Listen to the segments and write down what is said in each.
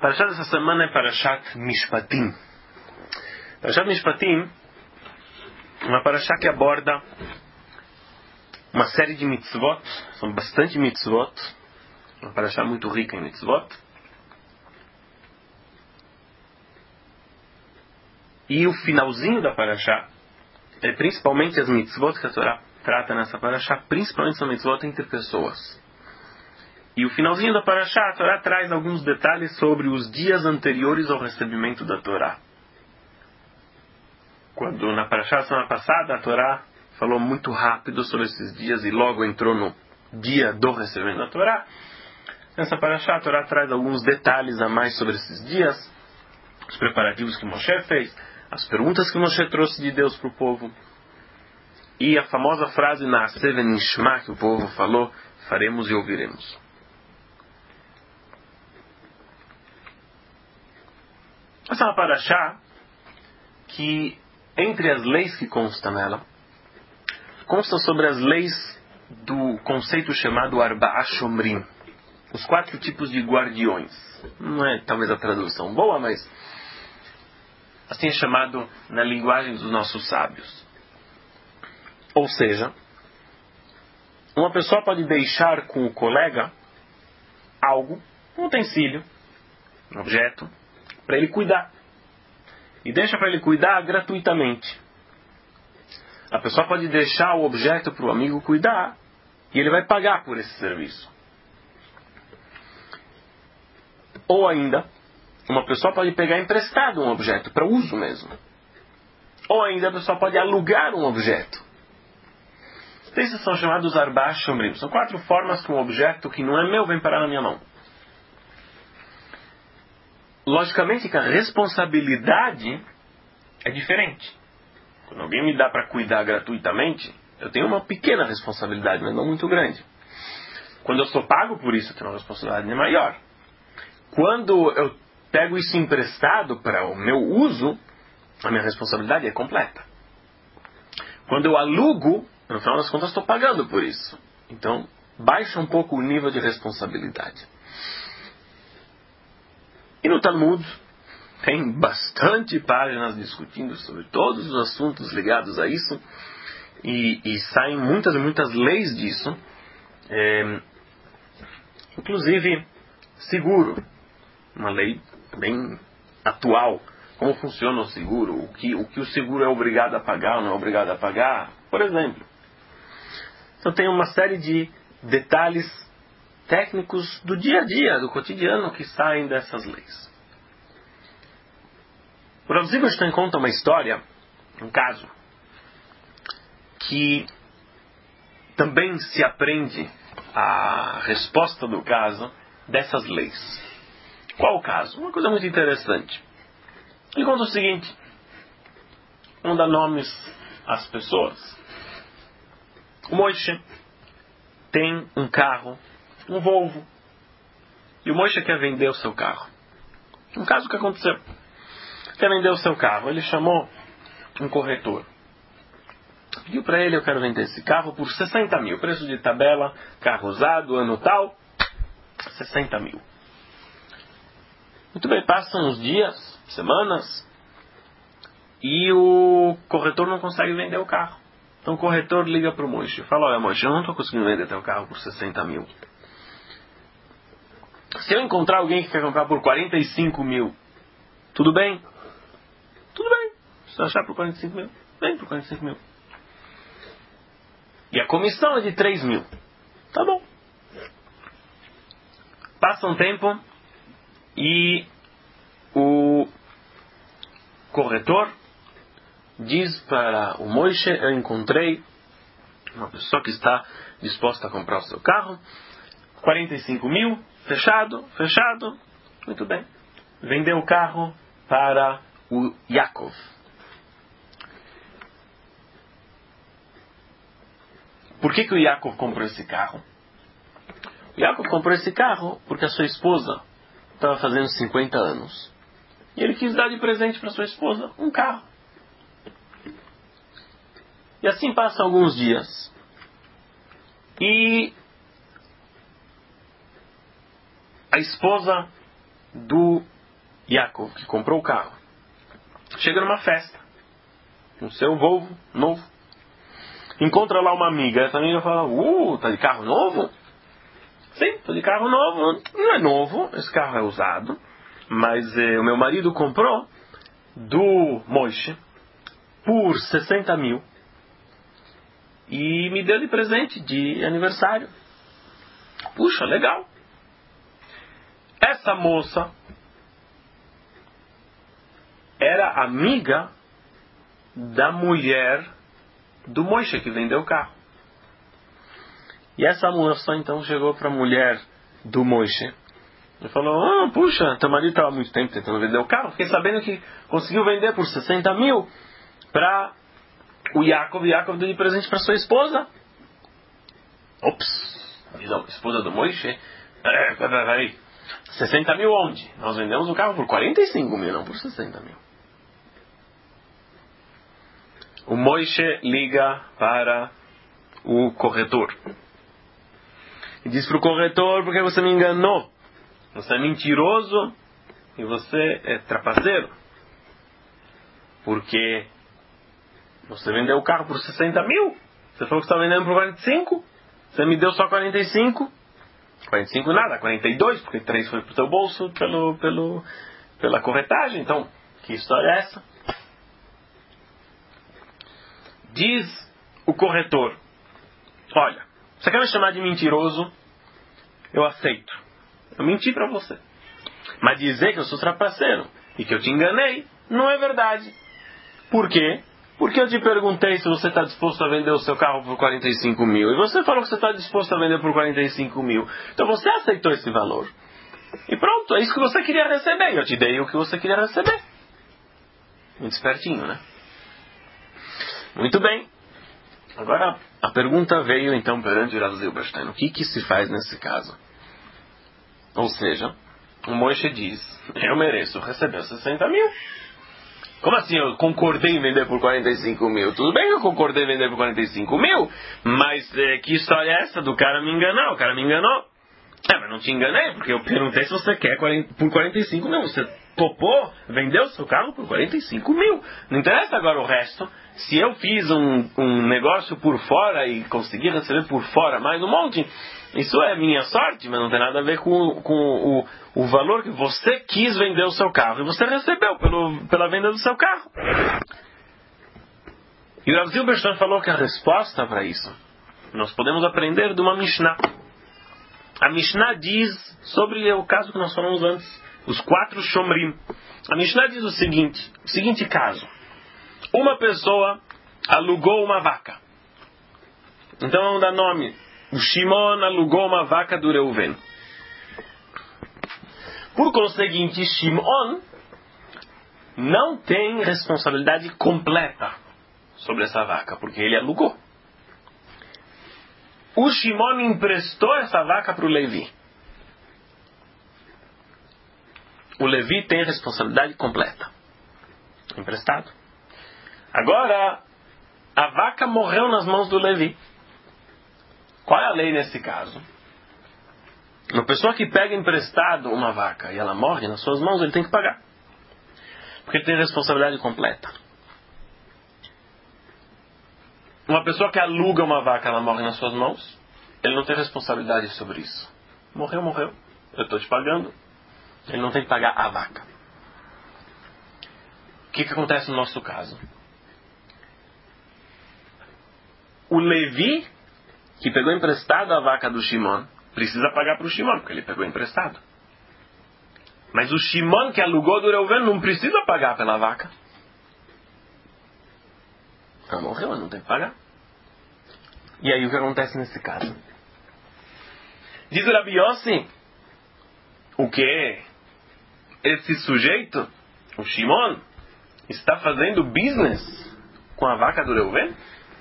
Parashat dessa semana é Parashat Mishpatim. Parashat Mishpatim é uma parashat que aborda uma série de mitzvot, são bastante mitzvot, uma parashat muito rica em mitzvot. E o finalzinho da parashat é principalmente as mitzvot que a Torá trata nessa parashat, principalmente são mitzvot entre pessoas. E o finalzinho da parashat, a Torá traz alguns detalhes sobre os dias anteriores ao recebimento da Torá. Quando na parashat semana passada a Torá falou muito rápido sobre esses dias e logo entrou no dia do recebimento da Torá, nessa parashat a Torá traz alguns detalhes a mais sobre esses dias, os preparativos que Moshe fez, as perguntas que Moshe trouxe de Deus para o povo e a famosa frase Na'aseh v'nishma que o povo falou, faremos e ouviremos. Essa é uma parashat que, entre as leis que constam nela, consta sobre as leis do conceito chamado Arba'a Shomrim, os 4 tipos de guardiões. Não é talvez a tradução boa, mas assim é chamado na linguagem dos nossos sábios. Ou seja, uma pessoa pode deixar com o colega algo, um utensílio, um objeto, para ele cuidar. E deixa para ele cuidar gratuitamente. A pessoa pode deixar o objeto para o amigo cuidar e ele vai pagar por esse serviço. Ou ainda, uma pessoa pode pegar emprestado um objeto para uso mesmo. Ou ainda a pessoa pode alugar um objeto. Esses são chamados Arba'a Shomrim. São 4 formas que um objeto que não é meu vem parar na minha mão. Logicamente que a responsabilidade é diferente. Quando alguém me dá para cuidar gratuitamente, eu tenho uma pequena responsabilidade, mas não muito grande. Quando eu sou pago por isso, eu tenho uma responsabilidade maior. Quando eu pego isso emprestado para o meu uso, a minha responsabilidade é completa. Quando eu alugo, no final das contas estou pagando por isso. Então, baixa um pouco o nível de responsabilidade. E no Talmud tem bastante páginas discutindo sobre todos os assuntos ligados a isso. E saem muitas e muitas leis disso. Inclusive, seguro. Uma lei bem atual. Como funciona o seguro? O que o seguro é obrigado a pagar ou não é obrigado a pagar? Por exemplo. Então tem uma série de detalhes técnicos do dia a dia, do cotidiano, que saem dessas leis. O Rav Zilberstein conta uma história, um caso, que também se aprende a resposta do caso dessas leis. Qual o caso? Uma coisa muito interessante. Ele conta o seguinte, vamos dar nomes às pessoas. O Moshe tem um carro, um Volvo, e o Moshe quer vender o seu carro. Um caso que aconteceu. Quer vender o seu carro. Ele chamou um corretor. Pediu para ele, eu quero vender esse carro por 60 mil. Preço de tabela, carro usado, ano tal, 60 mil. Muito bem, passam uns dias, semanas, e o corretor não consegue vender o carro. Então o corretor liga para o Moshe e fala, olha Moshe, eu não estou conseguindo vender teu carro por 60 mil. Se eu encontrar alguém que quer comprar por 45 mil, tudo bem? Tudo bem. Se eu achar por 45 mil, vem por 45 mil. E a comissão é de 3 mil. Tá bom. Passa um tempo e o corretor diz para o Moshe, eu encontrei uma pessoa que está disposta a comprar o seu carro, 45 mil, fechado, muito bem. Vendeu o carro para o Yaakov. Por que o Yaakov comprou esse carro? O Yaakov comprou esse carro porque a sua esposa estava fazendo 50 anos. E ele quis dar de presente para sua esposa um carro. E assim passam alguns dias. E a esposa do Yaakov, que comprou o carro, chega numa festa, com o seu Volvo novo, encontra lá uma amiga. Essa amiga fala: tá de carro novo? Sim, tô de carro novo. Não é novo, esse carro é usado, mas o meu marido comprou do Moishe por 60 mil e me deu de presente de aniversário. Puxa, legal. Essa moça era amiga da mulher do Moishe que vendeu o carro. E essa moça então chegou para a mulher do Moishe e falou: puxa, teu marido estava há muito tempo tentando vender o carro. Fiquei sabendo que conseguiu vender por 60 mil para o Yaakov. Yaakov deu de presente para sua esposa. Ops, não, esposa do Moishe? Peraí. 60 mil onde? Nós vendemos o carro por 45 mil, não por 60 mil. O Moishe liga para o corretor e diz para o corretor: porque você me enganou? Você é mentiroso e você é trapaceiro. Porque você vendeu o carro por 60 mil. Você falou que estava vendendo por 45. Você me deu só 45. 45 nada, 42, porque 3 foi para o teu bolso pela corretagem. Então, que história é essa? Diz o corretor: olha, você quer me chamar de mentiroso? Eu aceito. Eu menti para você. Mas dizer que eu sou trapaceiro e que eu te enganei não é verdade. Por quê? Porque eu te perguntei se você está disposto a vender o seu carro por 45 mil. E você falou que você está disposto a vender por 45 mil. Então você aceitou esse valor. E pronto, é isso que você queria receber. Eu te dei o que você queria receber. Muito espertinho, né? Muito bem. Agora a pergunta veio então perante o Rav Zilberstein: o que se faz nesse caso? Ou seja, o Moishe diz: eu mereço receber 60 mil. Como assim eu concordei em vender por 45 mil? Tudo bem que eu concordei em vender por 45 mil, mas que história é essa do cara me enganar? O cara me enganou. Mas não te enganei, porque eu perguntei se você quer por 45 mil. Você topou vender o seu carro por 45 mil. Não interessa agora o resto. Se eu fiz um negócio por fora e consegui receber por fora mais um monte, isso é minha sorte, mas não tem nada a ver com o valor que você quis vender o seu carro. E você recebeu pela venda do seu carro. E o Rav Zilberstein falou que a resposta para isso nós podemos aprender de uma Mishnah. A Mishnah diz sobre o caso que nós falamos antes, os 4 Shomrim. A Mishnah diz o seguinte caso: uma pessoa alugou uma vaca. Então vamos dar nome. O Shimon alugou uma vaca do Reuven. Por conseguinte, Shimon não tem responsabilidade completa sobre essa vaca, porque ele alugou. O Shimon emprestou essa vaca para o Levi. O Levi tem responsabilidade completa. Emprestado. Agora, a vaca morreu nas mãos do Levi. Qual é a lei nesse caso? Uma pessoa que pega emprestado uma vaca e ela morre nas suas mãos, ele tem que pagar. Porque ele tem responsabilidade completa. Uma pessoa que aluga uma vaca, ela morre nas suas mãos, ele não tem responsabilidade sobre isso. Morreu, morreu. Eu estou te pagando. Ele não tem que pagar a vaca. O que acontece no nosso caso? O Levi, que pegou emprestado a vaca do Shimon, precisa pagar para o Shimon, porque ele pegou emprestado. Mas o Shimon que alugou do Reuven não precisa pagar pela vaca. Ela morreu, ela não tem que pagar. E aí o que acontece nesse caso? Diz o Rabi Yossi, o que? Esse sujeito, o Shimon, está fazendo business com a vaca do Reuven?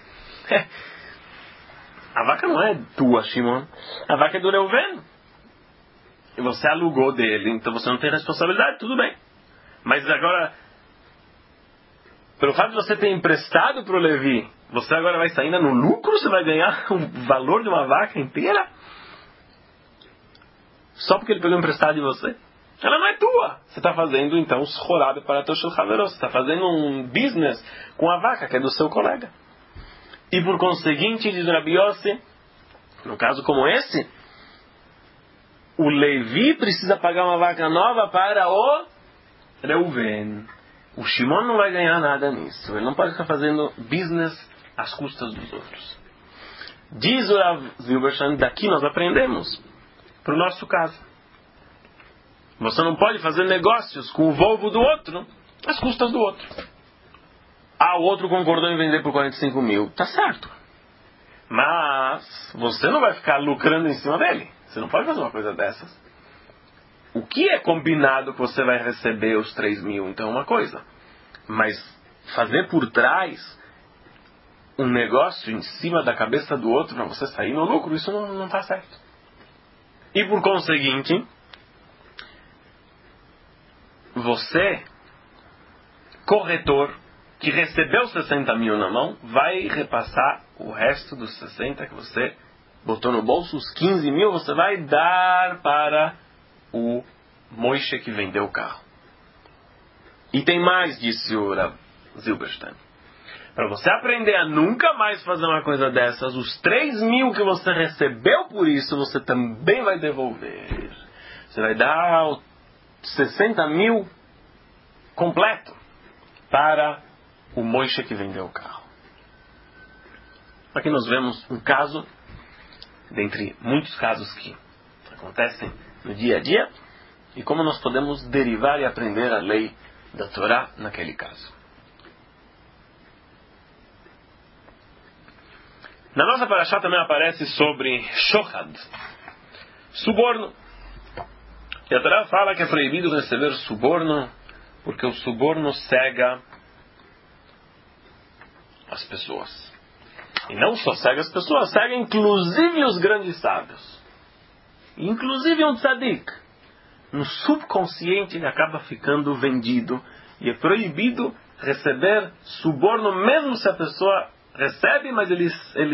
A vaca não é tua, Shimon. A vaca é do Reuven. E você alugou dele, então você não tem responsabilidade, tudo bem. Mas agora, pelo fato de você ter emprestado para o Levi, você agora vai sair ainda no lucro? Você vai ganhar o valor de uma vaca inteira? Só porque ele pegou emprestado de você? ela não é tua. Você está fazendo, então, schorab para Toshel Haveros. Você está fazendo um business com a vaca, que é do seu colega. E por conseguinte, diz Rabi Yossi, no caso como esse, o Levi precisa pagar uma vaca nova para o Reuven. O Shimon não vai ganhar nada nisso. Ele não pode ficar fazendo business às custas dos outros. Diz o Rav Zilberstein, daqui nós aprendemos para o nosso caso. Você não pode fazer negócios com o Volvo do outro às custas do outro. O outro concordou em vender por 45 mil. Tá certo. Mas você não vai ficar lucrando em cima dele. Você não pode fazer uma coisa dessas. O que é combinado que você vai receber os 3 mil, então é uma coisa. Mas fazer por trás um negócio em cima da cabeça do outro para você sair no lucro, isso não está certo. E por conseguinte, você, corretor, que recebeu 60 mil na mão, vai repassar o resto dos 60 que você botou no bolso, os 15 mil você vai dar para o Moishe que vendeu o carro. E tem mais, disse o Rav Zilberstein. Para você aprender a nunca mais fazer uma coisa dessas, os 3 mil que você recebeu por isso, você também vai devolver. Você vai dar 60 mil completo para o Moishe que vendeu o carro. Aqui nós vemos um caso, dentre muitos casos que acontecem no dia a dia, e como nós podemos derivar e aprender a lei da Torá naquele caso. Na nossa parashá também aparece sobre shochad, suborno. E a Torá fala que é proibido receber suborno, porque o suborno cega as pessoas. E não só cega as pessoas, cega inclusive os grandes sábios. Inclusive um tzadik. No subconsciente ele acaba ficando vendido. E é proibido receber suborno, mesmo se a pessoa recebe, mas ele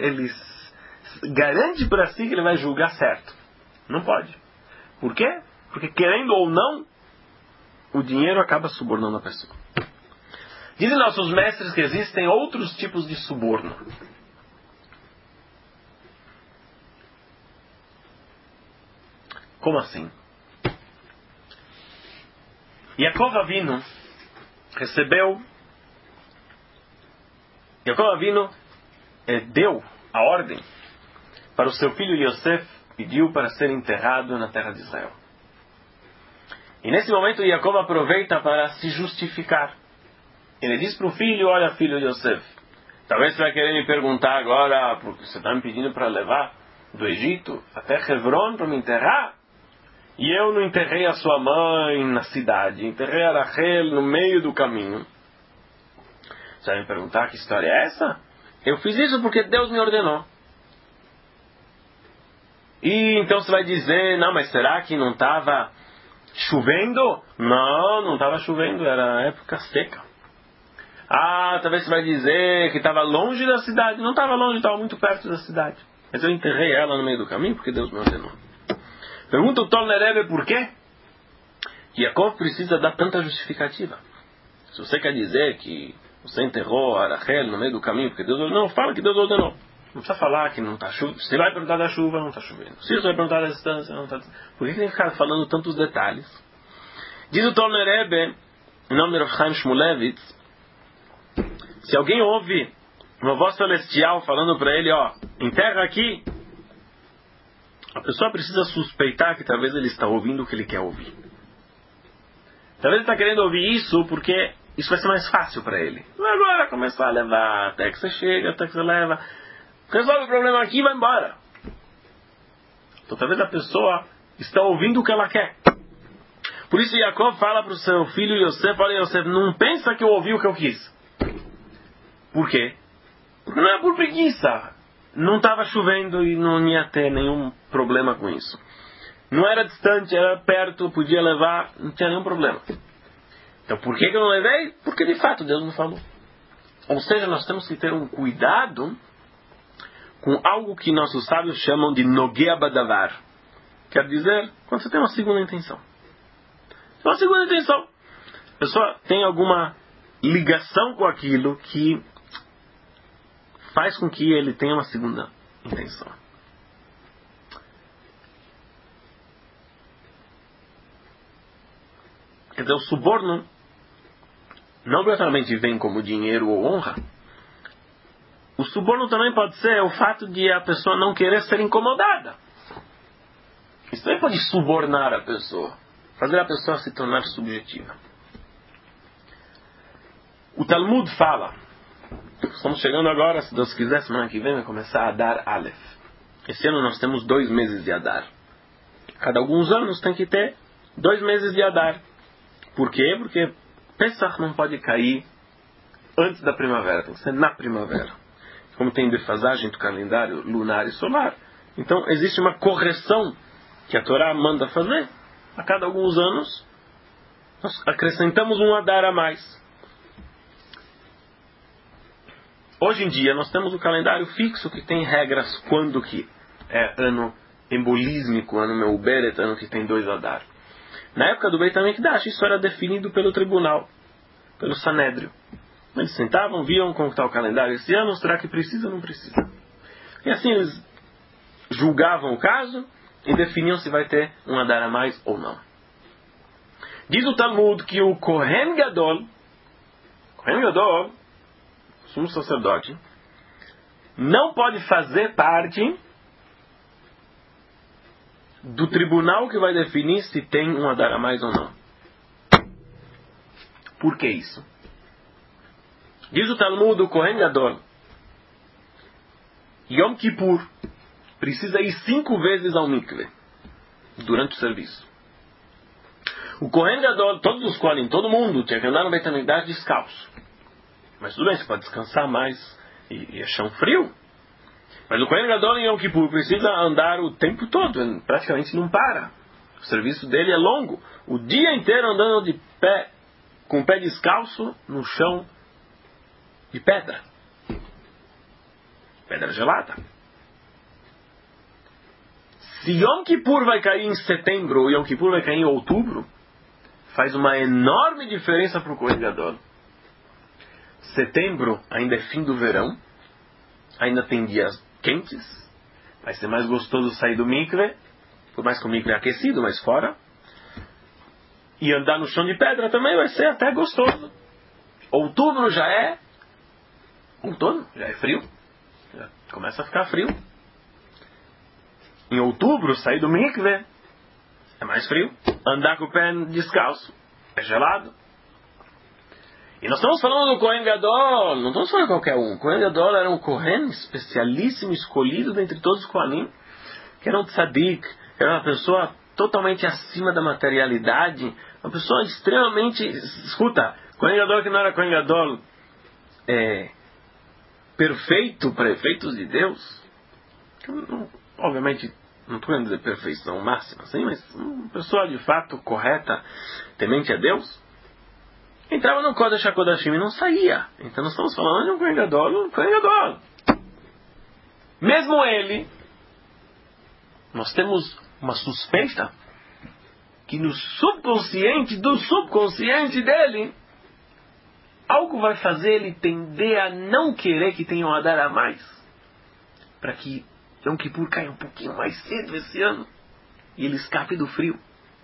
garante para si que ele vai julgar certo. Não pode. Por quê? Porque querendo ou não, o dinheiro acaba subornando a pessoa. Dizem nossos mestres que existem outros tipos de suborno. Como assim? Yaakov Avinu deu a ordem para o seu filho Yosef, pediu para ser enterrado na terra de Israel. E nesse momento Yaakov aproveita para se justificar. Ele diz para o filho: olha, filho Yosef, talvez você vai querer me perguntar agora, porque você está me pedindo para levar do Egito até Hebron para me enterrar? E eu não enterrei a sua mãe na cidade, enterrei a Rachel no meio do caminho. Você vai me perguntar que história é essa? Eu fiz isso porque Deus me ordenou. E então você vai dizer: não, mas será que não estava chovendo? Não estava chovendo, era época seca. Talvez você vai dizer que estava longe da cidade. Não estava longe, estava muito perto da cidade. Mas eu enterrei ela no meio do caminho porque Deus me ordenou. Pergunta o Tolner Rebbe por quê Yaakov precisa dar tanta justificativa. Se você quer dizer que você enterrou a Rachel no meio do caminho porque Deus ordenou, fala que Deus ordenou. Não precisa falar que não está chovendo. Se vai perguntar da chuva, não está chovendo. Se você vai perguntar da distância, não está. Por que tem que ficar falando tantos detalhes? Diz o Tolner Rebbe, em nome de Rav Chaim Shmulevitz, se alguém ouve uma voz celestial falando para ele: enterra aqui, a pessoa precisa suspeitar que talvez ele está ouvindo o que ele quer ouvir. Talvez ele está querendo ouvir isso porque isso vai ser mais fácil para ele. Agora começar a levar até que você chega, até que você leva. Resolve o problema aqui e vai embora. Então talvez a pessoa está ouvindo o que ela quer. Por isso Yaakov fala para o seu filho Yosef: olha, Yosef, não pensa que eu ouvi o que eu quis. Por quê? Porque não é por preguiça. Não estava chovendo e não ia ter nenhum problema com isso. Não era distante, era perto, podia levar, não tinha nenhum problema. Então por que eu não levei? Porque de fato Deus não falou. Ou seja, nós temos que ter um cuidado com algo que nossos sábios chamam de Nogea Badavar. Quer dizer, quando você tem uma segunda intenção. Uma segunda intenção. A pessoa tem alguma ligação com aquilo que faz com que ele tenha uma segunda intenção. Quer dizer, o suborno não obrigatoriamente vem como dinheiro ou honra. O suborno também pode ser o fato de a pessoa não querer ser incomodada. Isso também pode subornar a pessoa, fazer a pessoa se tornar subjetiva. O Talmud fala, estamos chegando agora, se Deus quiser, semana que vem vai começar a Adar Aleph. Esse ano nós temos 2 meses de Adar. Cada alguns anos tem que ter 2 meses de Adar. Por quê? Porque Pesach não pode cair antes da primavera, tem que ser na primavera. Como tem defasagem do calendário lunar e solar, então existe uma correção que a Torá manda fazer. A cada alguns anos nós acrescentamos um Adar a mais. Hoje em dia nós temos o calendário fixo que tem regras quando que é ano embolísmico, ano Meuberet, ano que tem 2 Adar. Na época do Beit HaMikdash isso era definido pelo tribunal, pelo Sanedrio. Eles sentavam, viam como está o calendário esse ano, será que precisa ou não precisa. E assim eles julgavam o caso e definiam se vai ter um Adar a mais ou não. Diz o Talmud que o Kohen Gadol, sumo sacerdote, não pode fazer parte do tribunal que vai definir se tem um Adar a mais ou não. Por que isso? Diz o Talmud, o Kohen Gadol, Yom Kippur, precisa ir 5 vezes ao mikve durante o serviço. O Kohen Gadol, todos os Kohanim, todo mundo tinha que andar no Beit HaMikdash descalço. Mas tudo bem, você pode descansar mais e é chão frio. Mas o Kohen Gadol em Yom Kippur precisa andar o tempo todo, ele praticamente não para. O serviço dele é longo, o dia inteiro andando de pé, com o pé descalço no chão de pedra gelada. Se Yom Kippur vai cair em setembro ou Yom Kippur vai cair em outubro, faz uma enorme diferença para o Kohen Gadol. Setembro ainda é fim do verão, ainda tem dias quentes, vai ser mais gostoso sair do mikve, por mais que o mikve é aquecido, mas fora. E andar no chão de pedra também vai ser até gostoso. Outubro já é outono, já é frio, já começa a ficar frio. Em outubro, sair do mikve é mais frio. Andar com o pé descalço é gelado. E nós estamos falando do Kohen Gadol, não estamos falando de qualquer um. O Kohen Gadol era um Kohen especialíssimo, escolhido dentre todos os Kohanim, que era um tzadik, era uma pessoa totalmente acima da materialidade, uma pessoa extremamente... Escuta, Kohen Gadol que não era Kohen Gadol perfeito para efeitos de Deus, obviamente não estou querendo dizer perfeição máxima, assim, mas uma pessoa de fato correta, temente a Deus, entrava no Kodesh HaKodashim e não saía. Então nós estamos falando de um Kohen Gadol. Mesmo ele, nós temos uma suspeita que no subconsciente do subconsciente dele, algo vai fazer ele tender a não querer que tenha um Adar a mais, para que Yom Kippur caia um pouquinho mais cedo esse ano e ele escape do frio.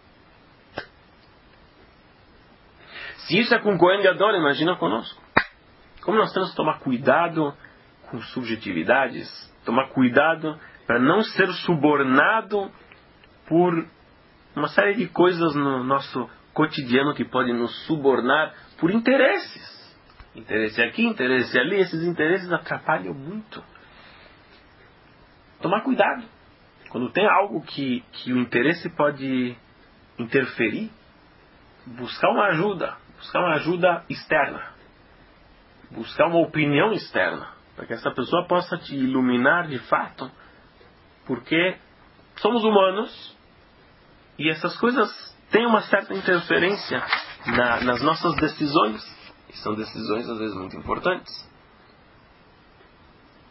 Se isso é com Kohen Gadol, imagina conosco. Como nós temos que tomar cuidado com subjetividades, tomar cuidado para não ser subornado por uma série de coisas no nosso cotidiano que podem nos subornar por interesses. Interesse aqui, interesse ali, esses interesses atrapalham muito. Tomar cuidado. Quando tem algo que o interesse pode interferir, buscar uma ajuda externa, buscar uma opinião externa, para que essa pessoa possa te iluminar de fato, porque somos humanos e essas coisas têm uma certa interferência nas nossas decisões, e são decisões às vezes muito importantes.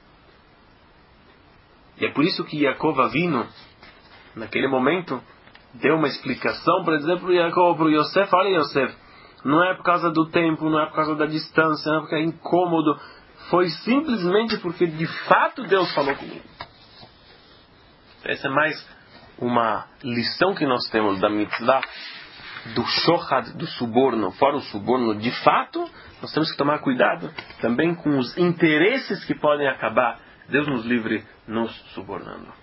E é por isso que Yaakov Avinu, naquele momento, deu uma explicação, por exemplo, para Jacob, para Yosef. Olha, Yosef, não é por causa do tempo, não é por causa da distância, não é porque é incômodo. Foi simplesmente porque de fato Deus falou comigo. Essa é mais uma lição que nós temos da mitzvah do shochad, do suborno. Fora o suborno, de fato, nós temos que tomar cuidado também com os interesses que podem acabar, Deus nos livre, nos subornando.